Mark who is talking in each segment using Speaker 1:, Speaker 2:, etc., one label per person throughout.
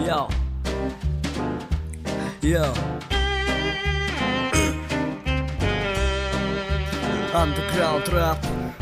Speaker 1: Yo. Yo. Underground rap.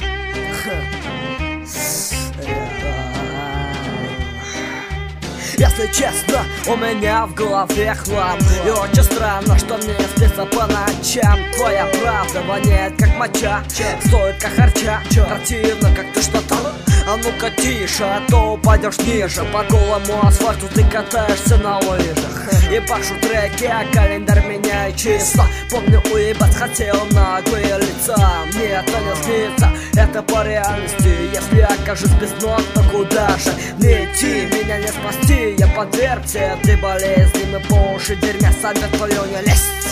Speaker 1: Если честно, у меня в голове хлам. И очень странно, что мне спится по ночам. Твоя правда воняет как моча, стоит как харча. Противно, как ты что-то. А ну-ка тише, а то упадешь ниже. По голому асфальту ты катаешься на лыжах. И пашу треки, а календарь меняет числа. Помню, уебать хотел наглые лица. Мне это не снится, это по реальности. Если окажусь без ног, то куда же мне идти? Меня не спасти, я подвергся этой болезни. Мы по уши дерьмя, сами твою не лезть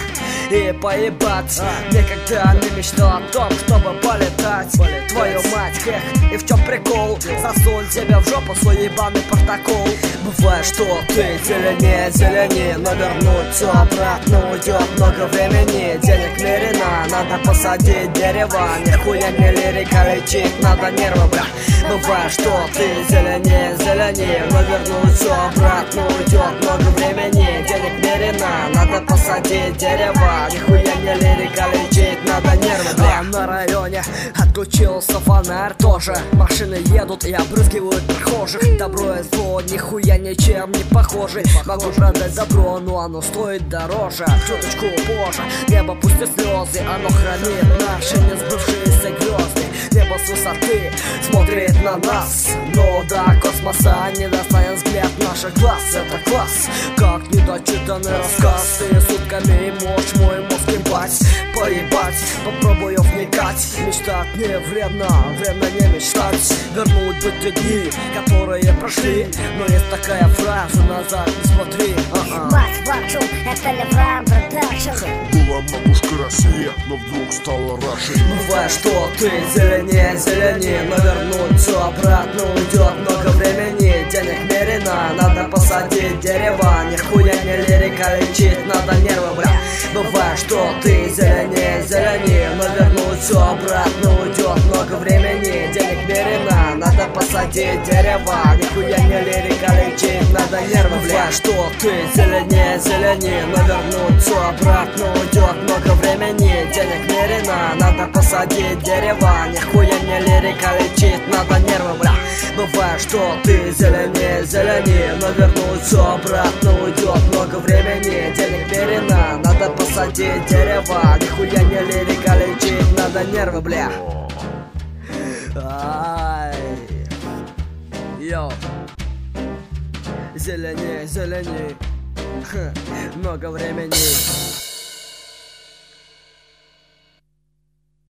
Speaker 1: и поебаться. Никогда не мечтал о том, чтобы полетать. Твою мать, эх, и в чем прикол? Засунь себе в жопу свой ебаный протокол. Бывает, что ты зеленее, но вернуть все обратно уйдет много времени. Денег мерено, надо посадить дерево. Нихуя не лирика, лечить надо нервы, бля. Бывает, что ты зеленее, но вернуть все обратно уйдет много времени. Денег мерено, надо посадить дерево. Нихуя не лирика, лечить надо нервы, бля. А на районе отключился фонарь тоже. Машины едут и обрызгивают прохожих. Добро и зло, нихуя ничем не похожи. Могу продать добро, но оно стоит дороже. Чуточку позже, небо пустит слезы. Оно хранит наши несбывшиеся грезы. Небо с высоты смотрит на нас, но до космоса не достанет взгляд наших глаз. Это класс, как недочитанный рассказ. Ты сутками и можешь мой мозг ебать, поебать. Попробую вникать, мечтать не вредно, вредно не мечтать. Вернуть бы те дни, которые прошли. Но есть такая фраза, назад не смотри.
Speaker 2: Мать вашу, это Леврам Продакшн.
Speaker 3: Была матушка Россия, но вдруг стала Рашей.
Speaker 1: Бывает, что ты зеленее, но вернуть все обратно уйдет много времени. Денег мерено, надо посадить дерево. Нихуя не лирика, лечить надо нервы, бля. Бывает, что ты зеленее, но вернуть все обратно уйдет много времени. Денег мерено, надо посадить дерево. Нихуя не лирика, лечить надо нервы, бля. Бывает, что ты зеленее, но вернуть все обратно уйдет много времени. Денег мерено, надо посадить дерево. Нихуя не лирика, лечить надо нервы, бля. Бывает, что ты зеленее, но вернуть все обратно уйдет много времени. Денег мерено, надо посадить дерево. Нихуя не лирика, лечить надо нервы, бля. Ай. Йо. Зеленее, много времени.